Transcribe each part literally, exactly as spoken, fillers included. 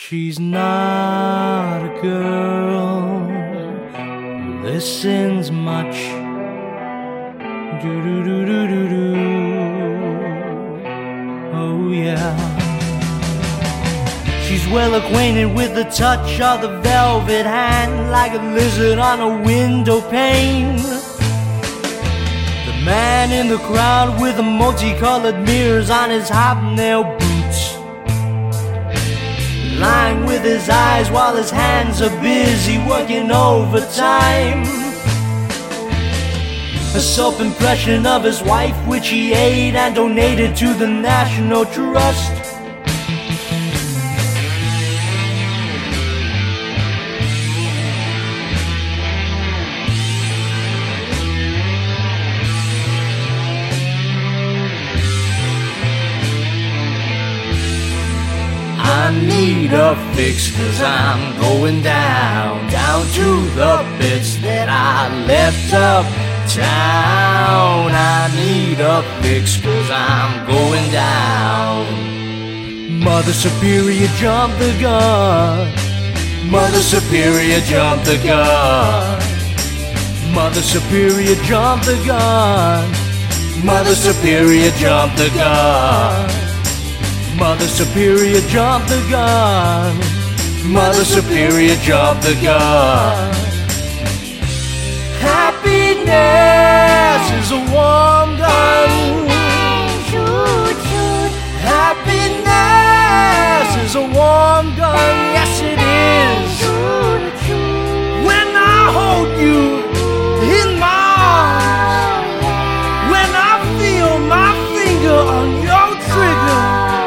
She's not a girl who listens much. Do do do do do do. Oh yeah. She's well acquainted with the touch of the velvet hand, like a lizard on a window pane. The man in the crowd with the multicolored mirrors on his hobnail boots, lying with his eyes while his hands are busy working overtime. A self-impression of his wife, which he ate and donated to the National Trust. I need a fix, cause I'm going down, down to the bits that I left uptown. I need a fix, cause I'm going down. Mother Superior, jump the gun. Mother Superior, jump the gun. Mother Superior, jump the gun. Mother Superior, jump the gun. Mother Superior, jump the gun. Mother Superior, jump the gun. Happiness is a warm gun. Shoot, shoot. Happiness is a warm gun. Yes, it is. Shoot, shoot. When I hold you in my arms, when I feel my finger on your trigger,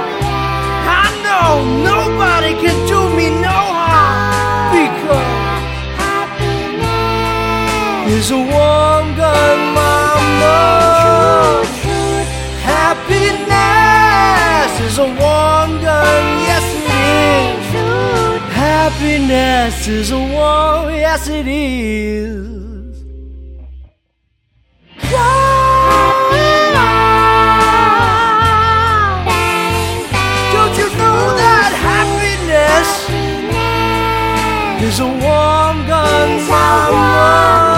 nobody can do me no harm, because happiness is a warm gun, mama. Happiness is a warm gun, yes it is. Happiness is a warm, yes it is. Is a warm gun, mama.